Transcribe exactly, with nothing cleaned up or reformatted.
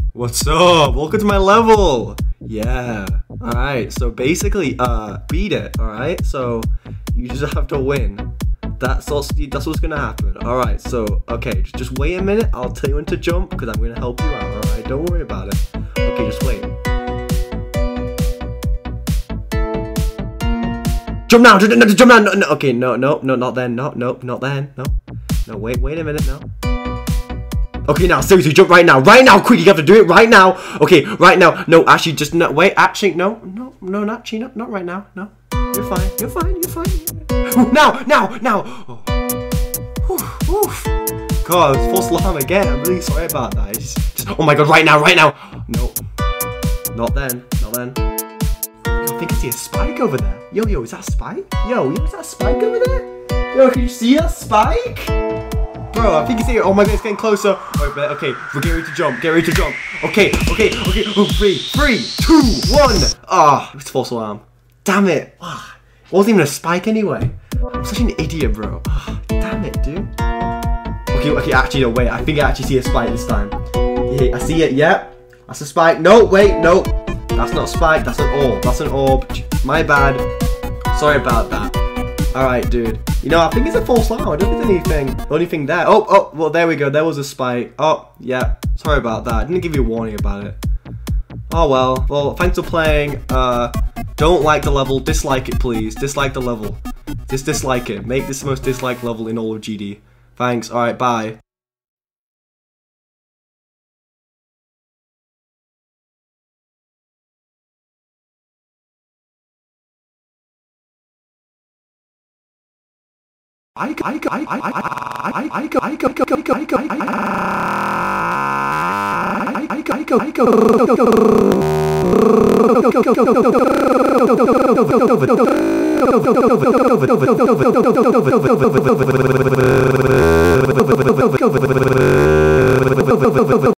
What's up? Welcome to my level. Yeah. All right. So basically, uh, beat it. All right. So you just have to win. That's all. That's what's gonna happen. All right. So okay, just, just wait a minute. I'll tell you when to jump because I'm gonna help you out. All right. Don't worry about it. Okay. Just wait. Jump now. Jump, jump now. No, no. Okay. No. No. No. Not then. No. No. Not then. No. No. Wait. Wait a minute. No. Okay, now, seriously, jump right now. Right now, quick, you have to do it right now. Okay, right now. No, actually, just no, wait, actually, no, no, no, not, actually, not, not right now, no. You're fine, you're fine, you're fine. Now, now, now. Oh. Oof, oof. God, it's false alarm again. I'm really sorry about that. It's just, just, oh my God, right now, right now. No, not then, not then. I think I see a spike over there. Yo, yo, is that a spike? Yo, yo, is that a spike over there? Yo, can you see a spike? Bro, I think you see it. Oh my God, it's getting closer. Wait, but okay, we're getting ready to jump. Get ready to jump. Okay, okay, okay. Oh, three, three, two, one. Ah, oh, it's false alarm. Damn it. Ah, it wasn't even a spike anyway. I'm such an idiot, bro. Oh, damn it, dude. Okay, okay, actually, no, wait. I think I actually see a spike this time. Yeah, I see it. Yep. That's a spike. No, wait, no. That's not a spike. That's an orb. That's an orb. My bad. Sorry about that. Alright, dude. You know, I think it's a false alarm. I don't think there's anything, anything there. Oh, oh, well, there we go. There was a spike. Oh, yeah. Sorry about that. I didn't give you a warning about it. Oh, well. Well, thanks for playing. Uh, don't like the level. Dislike it, please. Dislike the level. Just dislike it. Make this the most disliked level in all of G D. Thanks. Alright, bye. I I I I I I I I go I go go go go go I I I go I go go